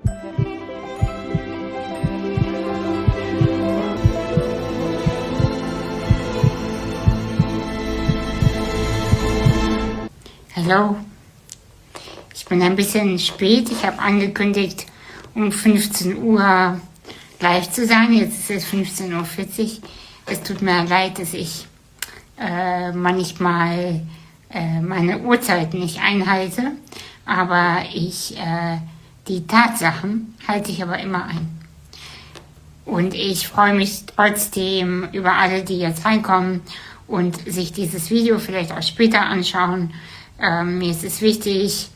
Hallo, ich bin ein bisschen spät. Ich habe angekündigt, um 15 Uhr live zu sein. Jetzt ist es 15:40 Uhr. Es tut mir leid, dass ich manchmal meine Uhrzeit nicht einhalte, aber die Tatsachen halte ich aber immer ein. Und ich freue mich trotzdem über alle, die jetzt reinkommen und sich dieses Video vielleicht auch später anschauen. Mir ist es wichtig,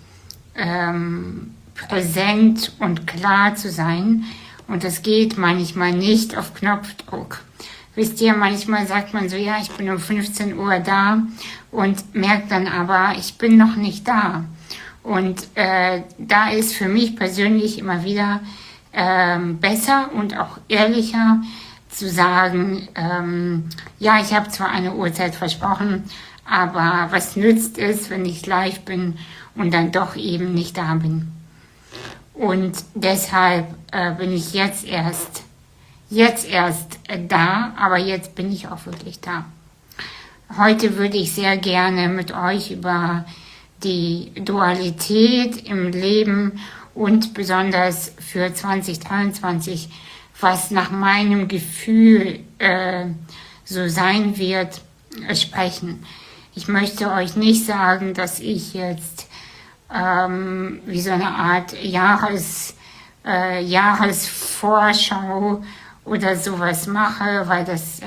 präsent und klar zu sein. Und das geht manchmal nicht auf Knopfdruck. Wisst ihr, manchmal sagt man so, ja, ich bin um 15 Uhr da und merkt dann aber, ich bin noch nicht da. Und da ist für mich persönlich immer wieder besser und auch ehrlicher zu sagen, ja, ich habe zwar eine Uhrzeit versprochen, aber was nützt es, wenn ich live bin und dann doch eben nicht da bin. Und deshalb bin ich jetzt erst da, aber jetzt bin ich auch wirklich da. Heute würde ich sehr gerne mit euch über die Dualität im Leben und besonders für 2023, was nach meinem Gefühl so sein wird, sprechen. Ich möchte euch nicht sagen, dass ich jetzt wie so eine Art Jahresvorschau oder sowas mache, weil das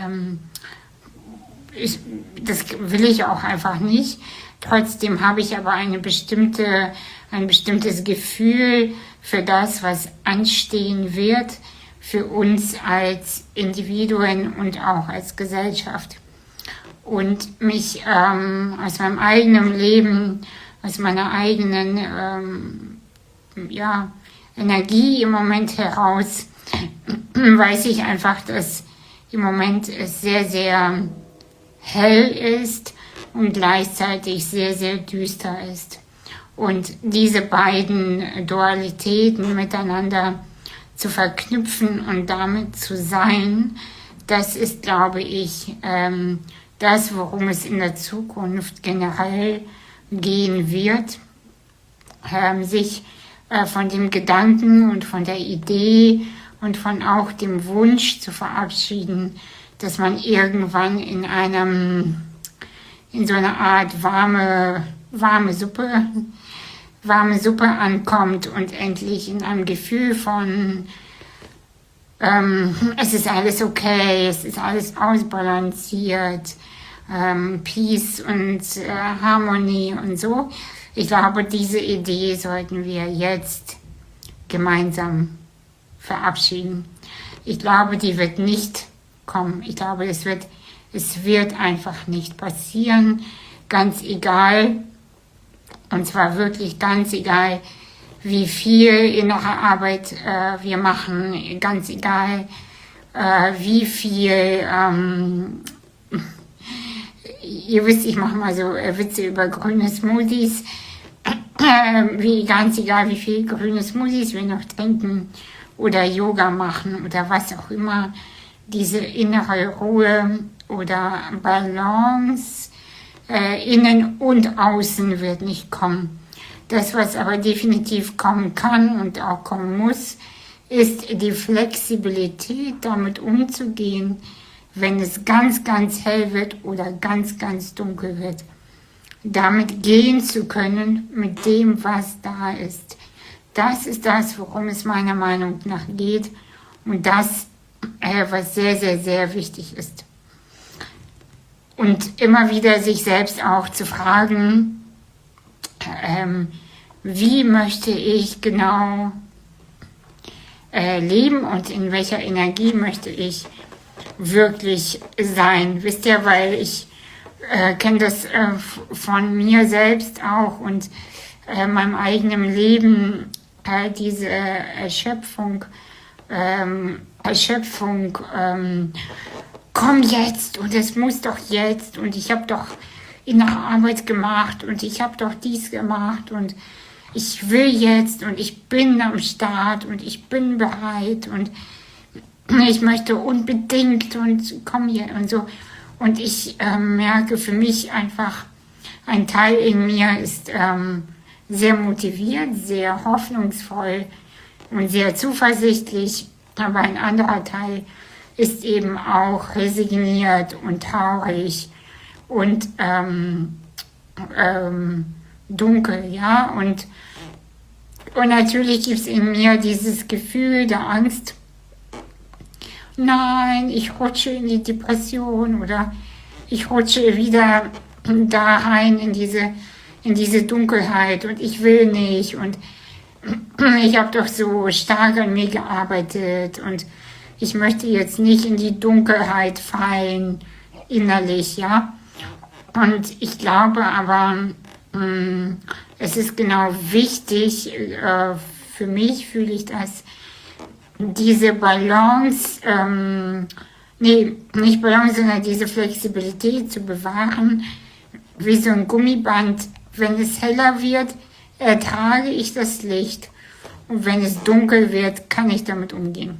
will ich auch einfach nicht. Trotzdem habe ich aber ein bestimmtes Gefühl für das, was anstehen wird, für uns als Individuen und auch als Gesellschaft. Und mich aus meinem eigenen Leben, aus meiner eigenen Energie im Moment heraus, weiß ich einfach, dass im Moment es sehr, sehr hell ist und gleichzeitig sehr, sehr düster ist. Und diese beiden Dualitäten miteinander zu verknüpfen und damit zu sein, das ist, glaube ich, das, worum es in der Zukunft generell gehen wird, sich von dem Gedanken und von der Idee und von auch dem Wunsch zu verabschieden, dass man irgendwann in so einer Art warme Suppe ankommt und endlich in einem Gefühl von es ist alles okay, es ist alles ausbalanciert, Peace und Harmonie und so. Ich glaube, diese Idee sollten wir jetzt gemeinsam verabschieden. Ich glaube, die wird nicht kommen. Ich glaube, es wird einfach nicht passieren. Ganz egal, und zwar wirklich ganz egal, wie viel innere Arbeit wir machen, ganz egal, wie viel, ihr wisst, ich mache mal so Witze über grüne Smoothies, ganz egal, wie viel grüne Smoothies wir noch trinken oder Yoga machen oder was auch immer, diese innere Ruhe oder Balance innen und außen wird nicht kommen. Das, was aber definitiv kommen kann und auch kommen muss, ist die Flexibilität, damit umzugehen, wenn es ganz, ganz hell wird oder ganz, ganz dunkel wird. Damit gehen zu können mit dem, was da ist. Das ist das, worum es meiner Meinung nach geht und das, was sehr, sehr, sehr wichtig ist. Und immer wieder sich selbst auch zu fragen, wie möchte ich genau leben und in welcher Energie möchte ich wirklich sein. Wisst ihr, weil ich kenne das von mir selbst auch und meinem eigenen Leben, diese Erschöpfung, komm jetzt und es muss doch jetzt und ich habe doch innere Arbeit gemacht und ich habe doch dies gemacht und ich will jetzt und ich bin am Start und ich bin bereit und ich möchte unbedingt und komm hier und so. Und ich merke für mich einfach, ein Teil in mir ist sehr motiviert, sehr hoffnungsvoll und sehr zuversichtlich, aber ein anderer Teil ist eben auch resigniert und traurig und dunkel, ja. Und natürlich gibt es in mir dieses Gefühl der Angst, nein, ich rutsche in die Depression oder ich rutsche wieder da rein in diese Dunkelheit und ich will nicht und ich habe doch so stark an mir gearbeitet und ich möchte jetzt nicht in die Dunkelheit fallen, innerlich, ja. Und ich glaube aber, es ist genau wichtig, für mich fühle ich das, diese Balance, nicht Balance, sondern diese Flexibilität zu bewahren, wie so ein Gummiband. Wenn es heller wird, ertrage ich das Licht. Und wenn es dunkel wird, kann ich damit umgehen.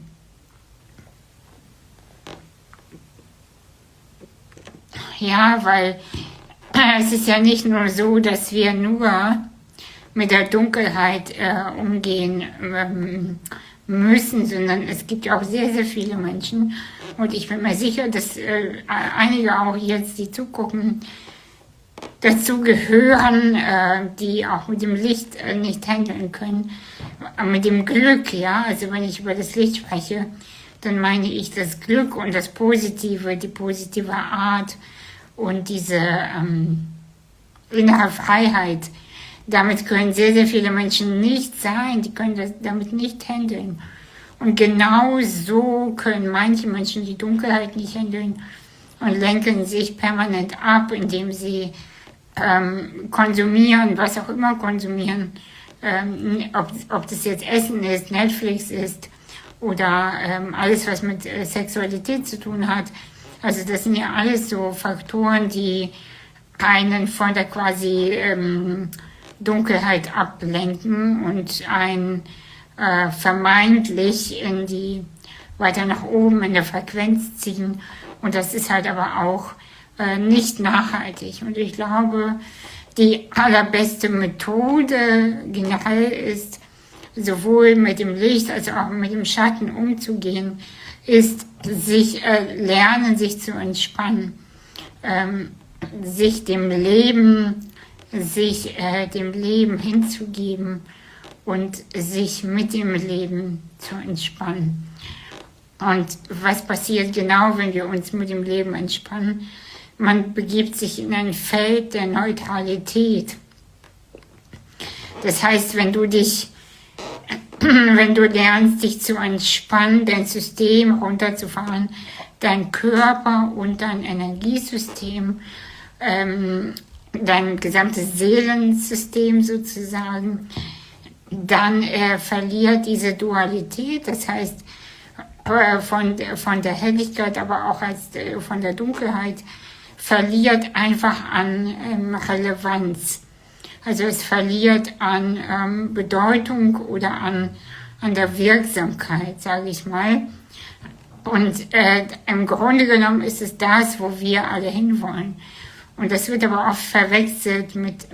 Ja, weil es ist ja nicht nur so, dass wir nur mit der Dunkelheit umgehen müssen, sondern es gibt ja auch sehr, sehr viele Menschen. Und ich bin mir sicher, dass einige auch jetzt, die zugucken, dazu gehören, die auch mit dem Licht nicht handeln können, mit dem Glück, ja. Also wenn ich über das Licht spreche, dann meine ich das Glück und das Positive, die positive Art und diese innere Freiheit. Damit können sehr, sehr viele Menschen nicht sein, die können damit nicht handeln. Und genau so können manche Menschen die Dunkelheit nicht handeln und lenken sich permanent ab, indem sie konsumieren, was auch immer konsumieren, ob das jetzt Essen ist, Netflix ist oder alles, was mit Sexualität zu tun hat. Also das sind ja alles so Faktoren, die einen von der quasi Dunkelheit ablenken und einen vermeintlich weiter nach oben in der Frequenz ziehen. Und das ist halt aber auch nicht nachhaltig. Und ich glaube, die allerbeste Methode generell ist, sowohl mit dem Licht als auch mit dem Schatten umzugehen, ist lernen, sich zu entspannen, sich dem Leben hinzugeben und sich mit dem Leben zu entspannen. Und was passiert genau, wenn wir uns mit dem Leben entspannen? Man begibt sich in ein Feld der Neutralität. Das heißt, wenn du lernst, dich zu entspannen, dein System runterzufahren, dein Körper und dein Energiesystem, dein gesamtes Seelensystem sozusagen, dann verliert diese Dualität, das heißt von der Helligkeit, aber auch von der Dunkelheit, verliert einfach an Relevanz. Also es verliert an Bedeutung oder an der Wirksamkeit, sage ich mal. Und im Grunde genommen ist es das, wo wir alle hinwollen. Und das wird aber oft verwechselt mit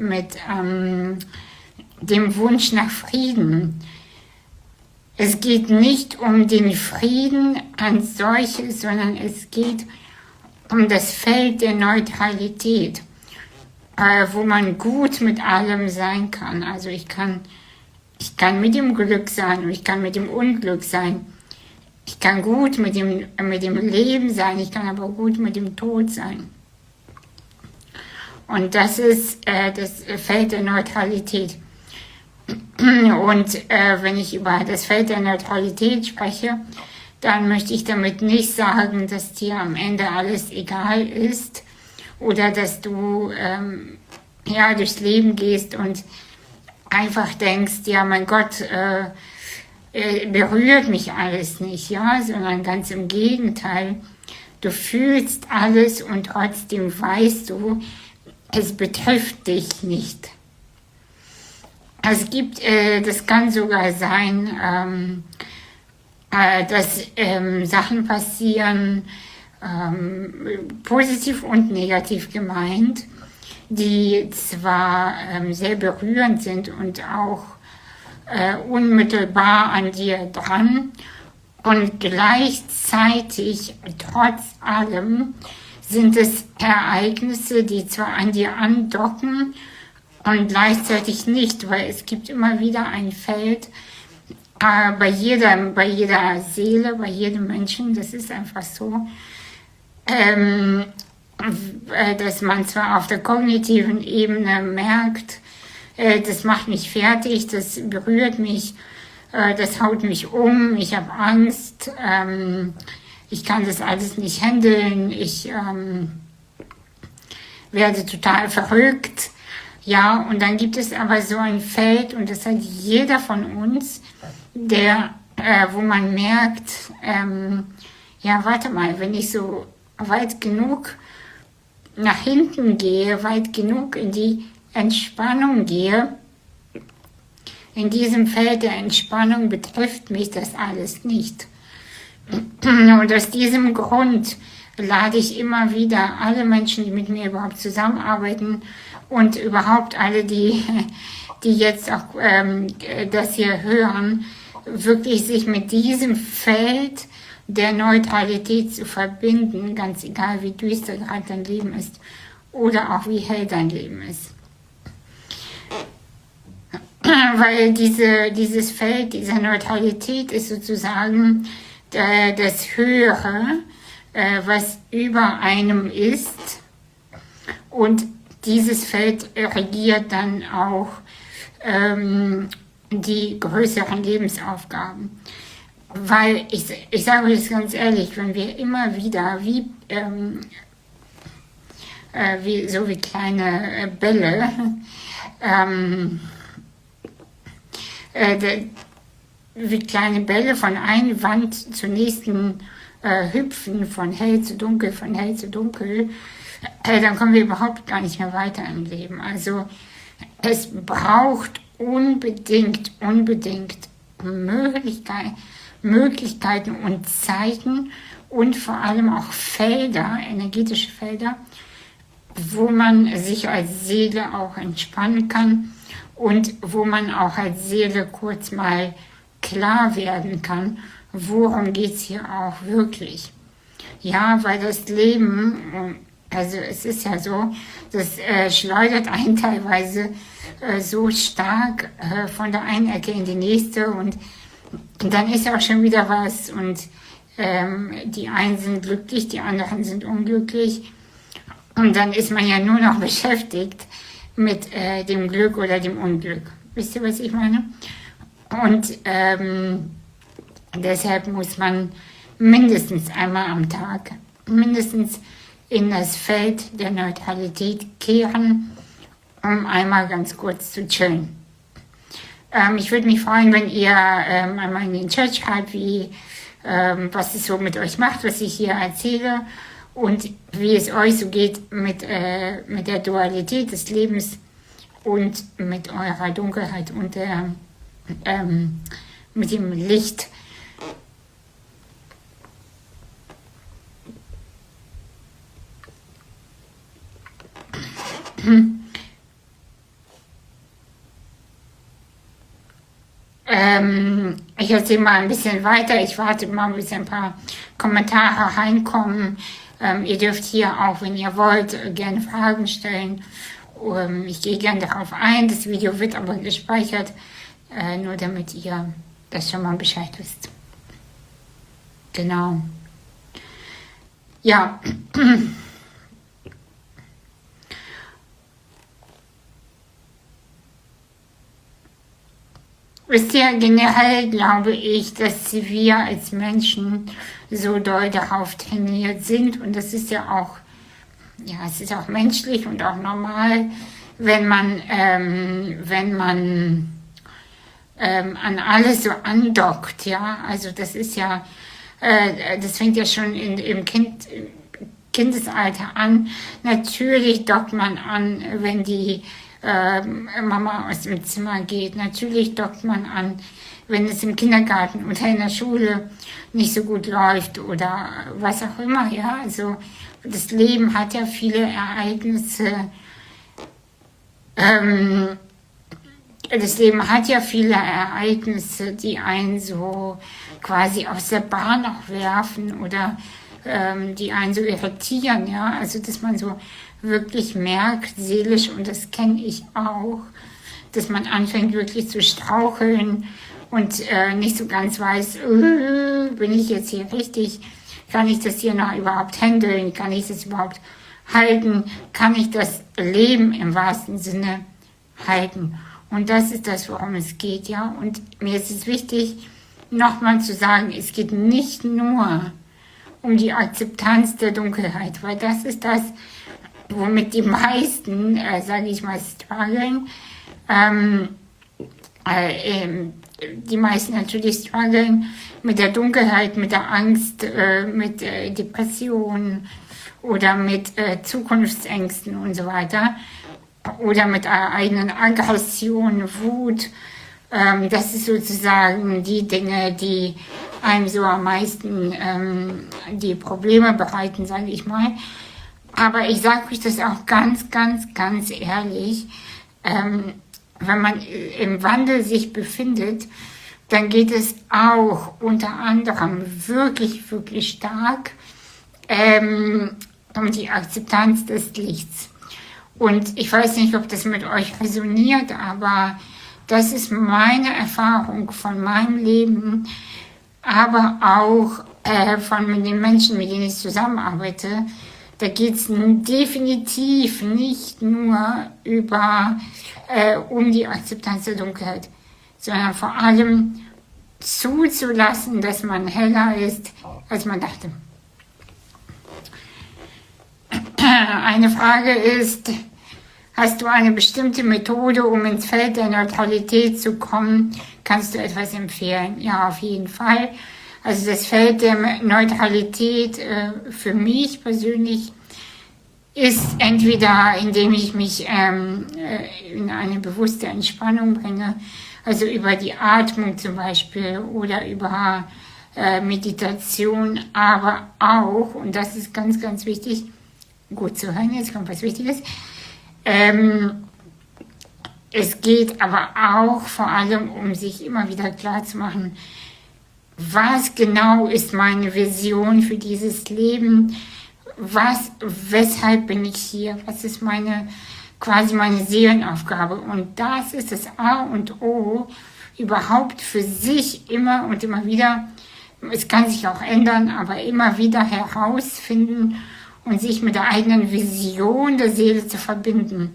dem Wunsch nach Frieden. Es geht nicht um den Frieden als solches, sondern es geht um das Feld der Neutralität, wo man gut mit allem sein kann. Also ich kann mit dem Glück sein und ich kann mit dem Unglück sein. Ich kann gut mit dem Leben sein, ich kann aber gut mit dem Tod sein. Und das ist das Feld der Neutralität. Und wenn ich über das Feld der Neutralität spreche, dann möchte ich damit nicht sagen, dass dir am Ende alles egal ist oder dass du durchs Leben gehst und einfach denkst, ja mein Gott, berührt mich alles nicht, ja, sondern ganz im Gegenteil. Du fühlst alles und trotzdem weißt du, es betrifft dich nicht. Es gibt, das kann sogar sein, dass Sachen passieren, positiv und negativ gemeint, die zwar sehr berührend sind und auch unmittelbar an dir dran und gleichzeitig trotz allem sind es Ereignisse, die zwar an dir andocken und gleichzeitig nicht, weil es gibt immer wieder ein Feld bei jeder Seele, bei jedem Menschen, das ist einfach so, dass man zwar auf der kognitiven Ebene merkt, das macht mich fertig, das berührt mich, das haut mich um, ich habe Angst, ich kann das alles nicht handeln, ich werde total verrückt. Ja, und dann gibt es aber so ein Feld, und das hat jeder von uns, wo man merkt, ja, warte mal, wenn ich so weit genug nach hinten gehe, weit genug in die Entspannung gehe, in diesem Feld der Entspannung betrifft mich das alles nicht. Und aus diesem Grund lade ich immer wieder alle Menschen, die mit mir überhaupt zusammenarbeiten und überhaupt alle, die jetzt auch das hier hören, wirklich sich mit diesem Feld der Neutralität zu verbinden, ganz egal wie düster gerade dein Leben ist oder auch wie hell dein Leben ist. Weil dieses Feld dieser Neutralität ist sozusagen das Höhere, was über einem ist, und dieses Feld regiert dann auch die größeren Lebensaufgaben. Weil ich sage euch das ganz ehrlich, wenn wir immer wieder wie kleine Bälle wie kleine Bälle von einer Wand zur nächsten hüpfen, von hell zu dunkel, von hell zu dunkel, dann kommen wir überhaupt gar nicht mehr weiter im Leben. Also es braucht unbedingt Möglichkeiten und Zeiten und vor allem auch Felder, energetische Felder, wo man sich als Seele auch entspannen kann und wo man auch als Seele kurz mal klar werden kann, worum geht es hier auch wirklich. Ja, weil das Leben, also es ist ja so, das schleudert einen teilweise so stark von der einen Ecke in die nächste, und dann ist auch schon wieder was, und die einen sind glücklich, die anderen sind unglücklich, und dann ist man ja nur noch beschäftigt mit dem Glück oder dem Unglück. Wisst ihr, was ich meine? Und deshalb muss man mindestens einmal am Tag, mindestens in das Feld der Neutralität kehren, um einmal ganz kurz zu chillen. Ich würde mich freuen, wenn ihr einmal in den Chat schreibt, was es so mit euch macht, was ich hier erzähle, und wie es euch so geht mit der Dualität des Lebens und mit eurer Dunkelheit und mit dem Licht. Ich erzähle mal ein bisschen weiter. Ich warte mal, bis ein paar Kommentare reinkommen. Ihr dürft hier auch, wenn ihr wollt, gerne Fragen stellen. Ich gehe gerne darauf ein. Das Video wird aber gespeichert, nur damit ihr das schon mal Bescheid wisst. Genau. Ja. Wisst ihr, generell glaube ich, dass wir als Menschen so doll darauf trainiert sind, und das ist ja auch, es ist auch menschlich und auch normal, wenn man an alles so andockt, ja, also das ist ja, das fängt ja schon im Kindesalter an. Natürlich dockt man an, wenn die Mama aus dem Zimmer geht. Natürlich dockt man an, wenn es im Kindergarten oder in der Schule nicht so gut läuft oder was auch immer. Ja, also das Leben hat ja viele Ereignisse. Das Leben hat ja viele Ereignisse, die einen so quasi aus der Bahn auch werfen oder die einen so irritieren, ja, also dass man so wirklich merkt, seelisch, und das kenne ich auch, dass man anfängt wirklich zu straucheln und nicht so ganz weiß, bin ich jetzt hier richtig, kann ich das hier noch überhaupt handeln, kann ich das überhaupt halten, kann ich das Leben im wahrsten Sinne halten. Und das ist das, worum es geht, ja. Und mir ist es wichtig, nochmal zu sagen, es geht nicht nur um die Akzeptanz der Dunkelheit, weil das ist das, womit die meisten, sage ich mal, strugglen. Die meisten natürlich strugglen mit der Dunkelheit, mit der Angst, mit Depressionen oder mit Zukunftsängsten und so weiter. Oder mit einer eigenen Aggression, Wut. Das ist sozusagen die Dinge, die einem so am meisten die Probleme bereiten, sage ich mal. Aber ich sage euch das auch ganz, ganz, ganz ehrlich. Wenn man im Wandel sich befindet, dann geht es auch unter anderem wirklich, wirklich stark um die Akzeptanz des Lichts. Und ich weiß nicht, ob das mit euch resoniert, aber das ist meine Erfahrung von meinem Leben, aber auch von den Menschen, mit denen ich zusammenarbeite. Da geht es definitiv nicht nur um die Akzeptanz der Dunkelheit, sondern vor allem zuzulassen, dass man heller ist, als man dachte. Eine Frage ist, hast du eine bestimmte Methode, um ins Feld der Neutralität zu kommen? Kannst du etwas empfehlen? Ja, auf jeden Fall. Also das Feld der Neutralität für mich persönlich ist entweder, indem ich mich in eine bewusste Entspannung bringe, also über die Atmung zum Beispiel oder über Meditation, aber auch, und das ist ganz, ganz wichtig, gut zu hören, jetzt kommt was Wichtiges, es geht aber auch vor allem um sich immer wieder klar zu machen, was genau ist meine Vision für dieses Leben, weshalb bin ich hier, was ist quasi meine Seelenaufgabe, und das ist das A und O, überhaupt für sich immer und immer wieder, es kann sich auch ändern, aber immer wieder herausfinden und sich mit der eigenen Vision der Seele zu verbinden.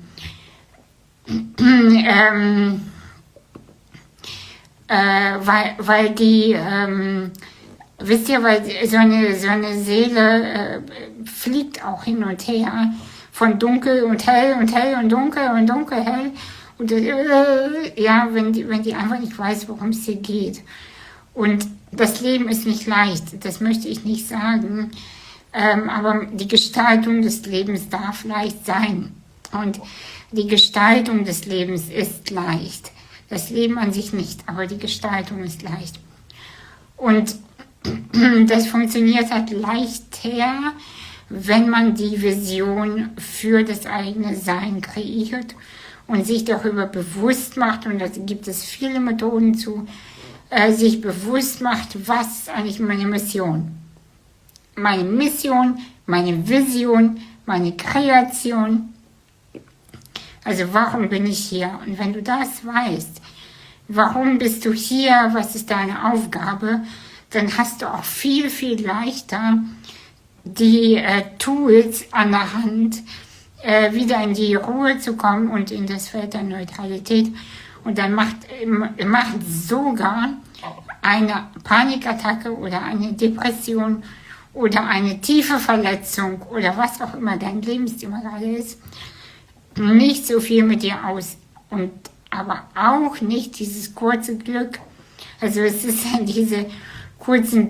Weil die, wisst ihr, weil so eine Seele fliegt auch hin und her, von dunkel und hell und hell und dunkel, hell. Und ja, wenn die einfach nicht weiß, worum es hier geht. Und das Leben ist nicht leicht, das möchte ich nicht sagen. Aber die Gestaltung des Lebens darf leicht sein. Und die Gestaltung des Lebens ist leicht. Das Leben an sich nicht, aber die Gestaltung ist leicht. Und das funktioniert halt leichter, wenn man die Vision für das eigene Sein kreiert und sich darüber bewusst macht, und da gibt es viele Methoden zu, sich bewusst macht, was ist eigentlich meine Mission? Meine Mission, meine Vision, meine Kreation. Also warum bin ich hier? Und wenn du das weißt, warum bist du hier, was ist deine Aufgabe, dann hast du auch viel, viel leichter die Tools an der Hand, wieder in die Ruhe zu kommen und in das Feld der Neutralität. Und dann macht sogar eine Panikattacke oder eine Depression oder eine tiefe Verletzung oder was auch immer dein Lebensthema gerade ist, nicht so viel mit dir aus. Und aber auch nicht dieses kurze Glück. Also es ist ja diese kurzen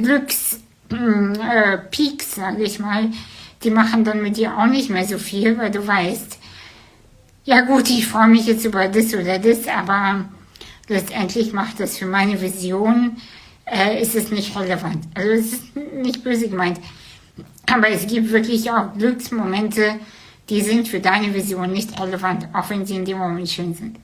Glückspeaks, sage ich mal, die machen dann mit dir auch nicht mehr so viel, weil du weißt, ja gut, ich freue mich jetzt über das oder das, aber letztendlich macht das für meine Vision, ist es nicht relevant. Also es ist nicht böse gemeint, aber es gibt wirklich auch Glücksmomente, die sind für deine Vision nicht relevant, auch wenn sie in dem Moment schön sind.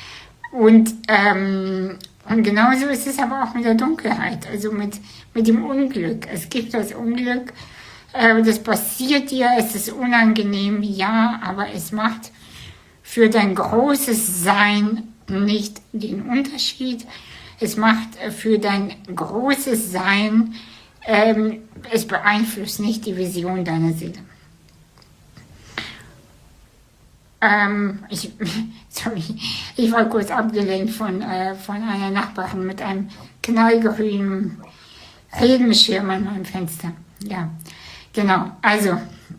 Und genauso ist es aber auch mit der Dunkelheit, also mit dem Unglück. Es gibt das Unglück, das passiert dir, es ist unangenehm, ja, aber es macht für dein großes Sein nicht den Unterschied. Es macht für dein großes Sein, es beeinflusst nicht die Vision deiner Seele. Sorry, ich war kurz abgelenkt von einer Nachbarin mit einem knallgrünen Regenschirm an meinem Fenster. Ja, genau. Also,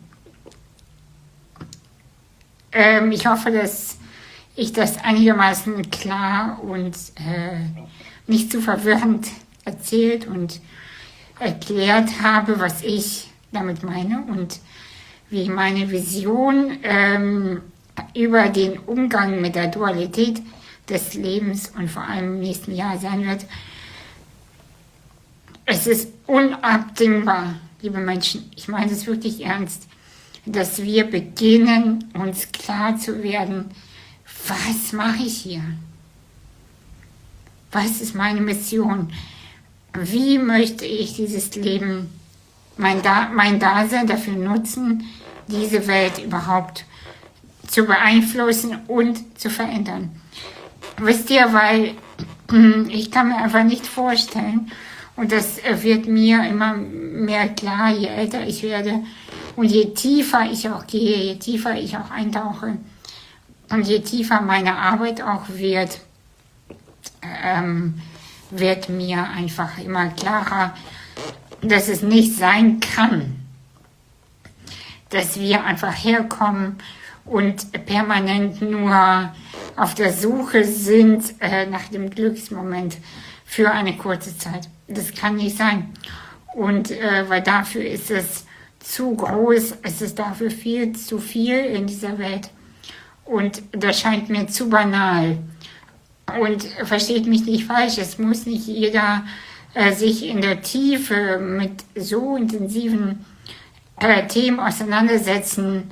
ich hoffe, dass ich das einigermaßen klar und nicht zu verwirrend erzählt und erklärt habe, was ich damit meine und wie meine Vision über den Umgang mit der Dualität des Lebens und vor allem im nächsten Jahr sein wird. Es ist unabdingbar, liebe Menschen, ich meine es wirklich ernst, dass wir beginnen, uns klar zu werden, was mache ich hier? Was ist meine Mission? Wie möchte ich dieses Leben, mein Dasein dafür nutzen, diese Welt überhaupt zu beeinflussen und zu verändern? Wisst ihr, weil ich kann mir einfach nicht vorstellen, und das wird mir immer mehr klar, je älter ich werde und je tiefer ich auch gehe, je tiefer ich auch eintauche und je tiefer meine Arbeit auch wird mir einfach immer klarer, dass es nicht sein kann, dass wir einfach herkommen und permanent nur auf der Suche sind nach dem Glücksmoment für eine kurze Zeit. Das kann nicht sein. Und weil dafür ist es zu groß, es ist dafür viel zu viel in dieser Welt. Und das scheint mir zu banal. Und versteht mich nicht falsch, es muss nicht jeder sich in der Tiefe mit so intensiven Themen auseinandersetzen,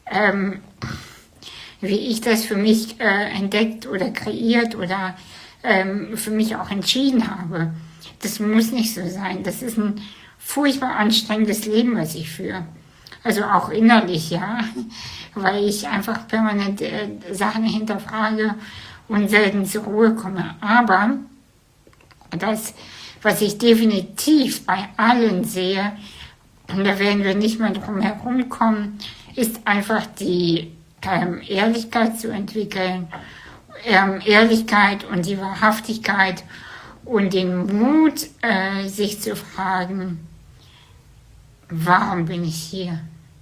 wie ich das für mich entdeckt oder kreiert oder für mich auch entschieden habe. Das muss nicht so sein. Das ist ein furchtbar anstrengendes Leben, was ich führe. Also auch innerlich, ja, weil ich einfach permanent Sachen hinterfrage und selten zur Ruhe komme. Aber das, was ich definitiv bei allen sehe, und da werden wir nicht mehr drum herum kommen, ist einfach die Ehrlichkeit zu entwickeln, Ehrlichkeit und die Wahrhaftigkeit und den Mut, sich zu fragen, warum bin ich hier?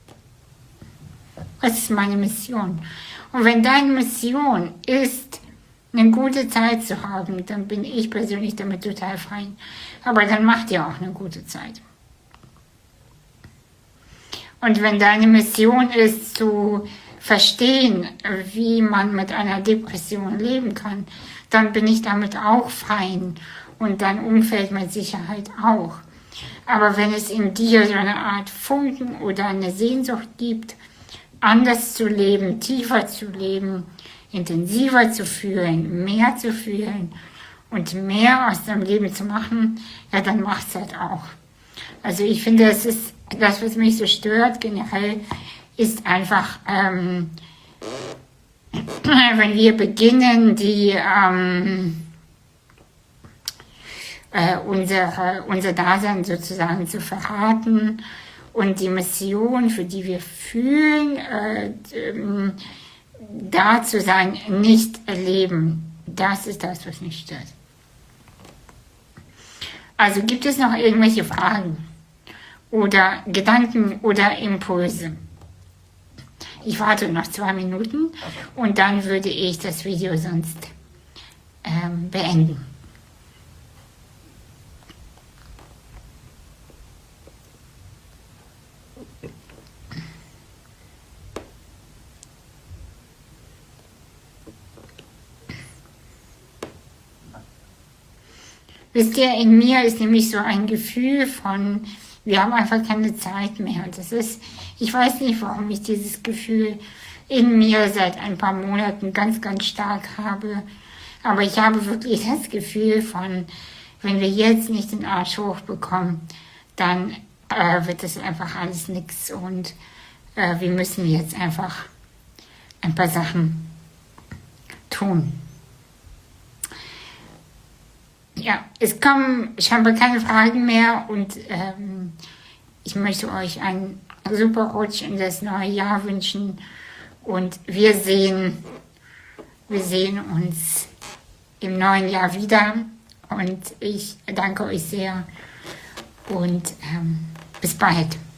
Was ist meine Mission? Und wenn deine Mission ist, eine gute Zeit zu haben, dann bin ich persönlich damit total fein. Aber dann mach dir auch eine gute Zeit. Und wenn deine Mission ist, zu verstehen, wie man mit einer Depression leben kann, dann bin ich damit auch fein und dein Umfeld mit Sicherheit auch. Aber wenn es in dir so eine Art Funken oder eine Sehnsucht gibt, anders zu leben, tiefer zu leben, intensiver zu fühlen, mehr zu fühlen und mehr aus deinem Leben zu machen, ja, dann mach's halt auch. Also ich finde, es ist das, was mich so stört generell, ist einfach, wenn wir beginnen, unser Dasein sozusagen zu verraten und die Mission, für die wir fühlen, da zu sein, nicht erleben. Das ist das, was mich stört. Also gibt es noch irgendwelche Fragen oder Gedanken oder Impulse? Ich warte noch 2 Minuten und dann würde ich das Video sonst beenden. Wisst ihr, in mir ist nämlich so ein Gefühl von, wir haben einfach keine Zeit mehr. Das ist, ich weiß nicht, warum ich dieses Gefühl in mir seit ein paar Monaten ganz, ganz stark habe. Aber ich habe wirklich das Gefühl von, wenn wir jetzt nicht den Arsch hochbekommen, dann wird es einfach alles nix. Und wir müssen jetzt einfach ein paar Sachen tun. Ja, es kommen scheinbar keine Fragen mehr und ich möchte euch einen super Rutsch in das neue Jahr wünschen und wir sehen uns im neuen Jahr wieder und ich danke euch sehr und bis bald.